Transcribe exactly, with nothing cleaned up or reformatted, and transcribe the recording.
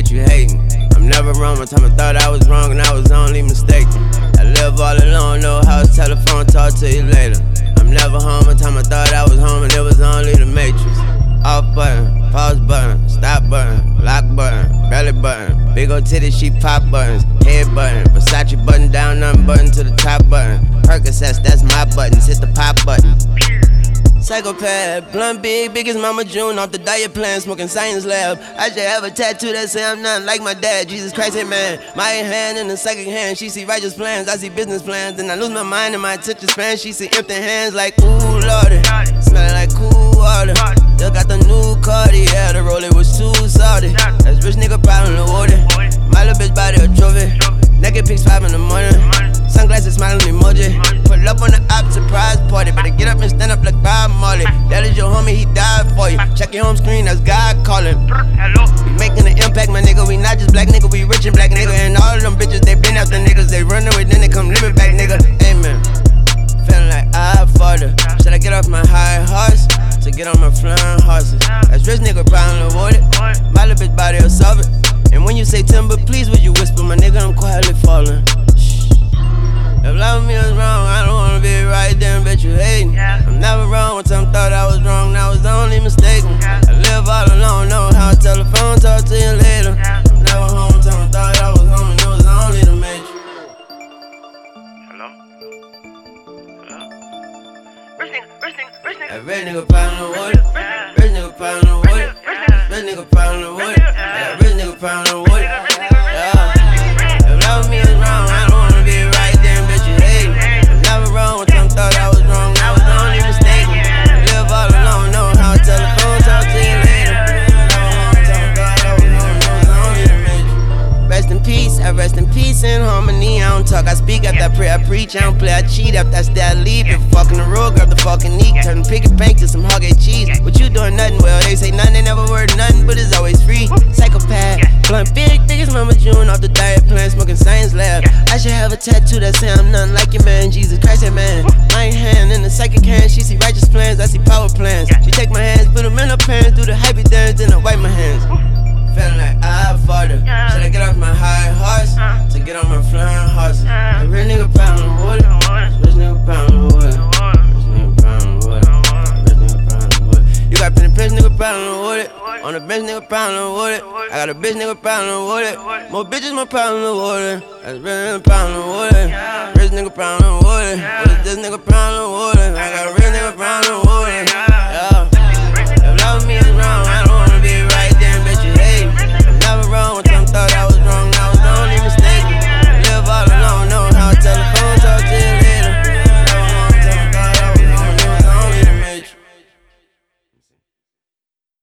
bitch, you hating. I'm never wrong, one time I thought I was wrong and I was only mistaken. I live all alone, no house, telephone, talk to you later. I'm never home, one time I thought I was home and it was only the Matrix. Off button, pause button, stop button, lock button, belly button, big ol' titty, she pop buttons, head button, Versace button down, nothing button to the top button. Percocets, that's my buttons, hit the pop button. Psychopath, blunt big, big as Mama June, off the diet plan, smoking science lab. I should have a tattoo that say I'm nothing like my dad. Jesus Christ, hey man, my hand in the second hand. She see righteous plans, I see business plans. Then I lose my mind and my attention span. She see empty hands like, ooh lordy, smelling like cool water. Still got the new Cartier, the roller was too salty. That's rich nigga problem the water. My little bitch body a trophy. Naked pics five in the morning. Sunglasses smiling emoji. Pull up on the op surprise party. Better get up and stand up like Bob Marley. That is your homie, he died for you. Check your home screen, that's God calling. We making an impact, my nigga. We not just black nigga, we rich and black nigga. And all of them bitches, they been after niggas. They run away, then they come living back, nigga. Amen. Feeling like I fought her. Should I get off my high horse to get on my flying horses? That's rich nigga problem avoided. My little bitch body will solve it. And when you say timber, please would you whisper, my nigga, I'm quietly falling. Shh. If loving me was wrong, I don't wanna be right there and bet you hating. I'm never wrong, one time thought I was wrong, now I was only mistaken. I live all alone, know how to telephone, talk to you later. I'm never home, one time I thought I was home and it was only the Matrix. Hello? Hello? Rich nigga, rich nigga, rich nigga. That rich nigga poundin' the wood. Rich nigga poundin' the wood. Rich nigga poundin' the wood. That rich nigga poundin' the wood. Yeah. If loving me is wrong, I don't wanna be right there and bet you hating. I'm never wrong, one time thought I was wrong, now I was only mistaken. I live all alone, know how to telephone, talk to you later. Never home, one time thought I was home, it was only the Matrix. Rest in peace, I rest in peace in harmony. I don't talk, I speak after I pray, I preach. I don't play, I cheat after I stay, I leave. If fucking the road, grab the fucking knee. Turn the picket bank to some hog-head cheese. What you doing nothing? Well, they say nothing, they never word nothing, but it's always free. Psychopath, blunt big, big as Mama June, off the diet plan, smoking science lab. I should have a tattoo that say I'm nothing like your man. Jesus Christ, hey man. My hand in the psychic hand, she see righteous plans, I see power plans. She take my hands, put them in her pants, do the hypey dance, then I wipe my hands. Feeling like I fought her. Should I get off my high horse to get on my flying horses? A real nigga poundin' the wood. Rich nigga poundin' the wood. Rich nigga poundin' the wood. Rich nigga poundin' the wood. You got plenty bitch nigga poundin' the wood. On the bench nigga poundin' the wood. I got a bitch nigga poundin' the wood. More bitches, more poundin' the wood. That's real nigga poundin' the wood. Rich nigga poundin' the wood. What is this nigga poundin' the wood? I got a real nigga poundin' the wood.